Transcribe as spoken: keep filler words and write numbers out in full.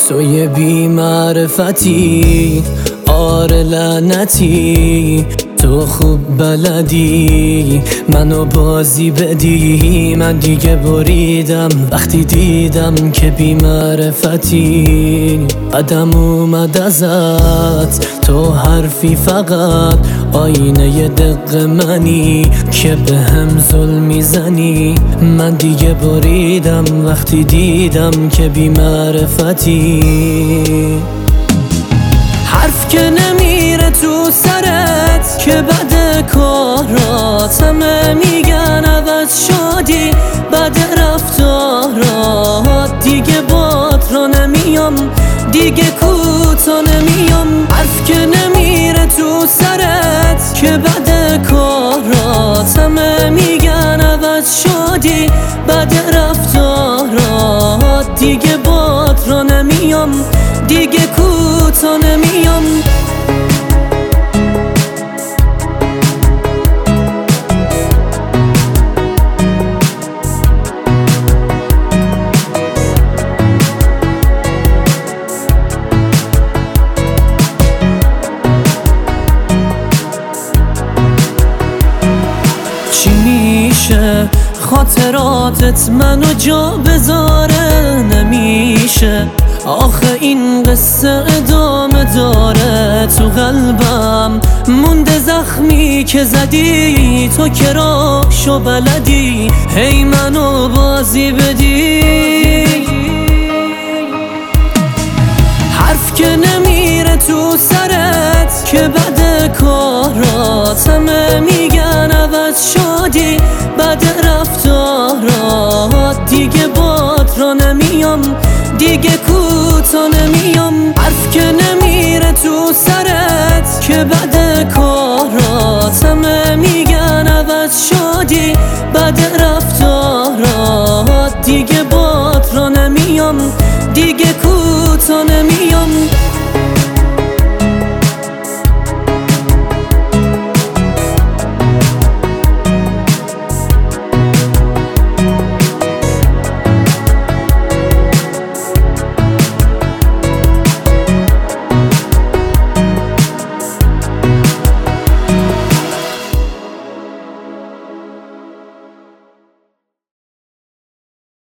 تو یه بی معرفتی، آره لعنتی، تو خوب بلدی منو بازی بدی. من دیگه بریدم وقتی دیدم که بی معرفتی. قدم اومد ازت تو حرفی فقط آینه ی دق منی که به هم ظلم میزنی. من دیگه بریدم وقتی دیدم که بی معرفتی. حرف که نمیره تو سرت که بد کارات، همه میگن عوض شدی بد رفتارات. دیگه باد را نمیام، دیگه کوتا نمیام. حرف که نمیره تو سرت که بد کارات، همه میگن عوض شدی بد رفتارات. دیگه باد را نمیام، دیگه کوتا نمیام. چی میشه خاطراتت منو جا بذاره؟ نمیشه آخه این قصه ادامه داره. تو قلبم مونده زخمی که زدی تو که راهشو بلدی، هی منو بازی بدی. حرف که نمیره تو سرت که بد کارات، همه میگن عوض شدی بد رفتارات. دیگه باد را نمیام، دیگه کوتا نمیام. حرف که نمیره تو سرت که بد کارات، همه میگن عوض شدی بد رفتارات. دیگه باد را نمیام، دیگه کوتا نمیام.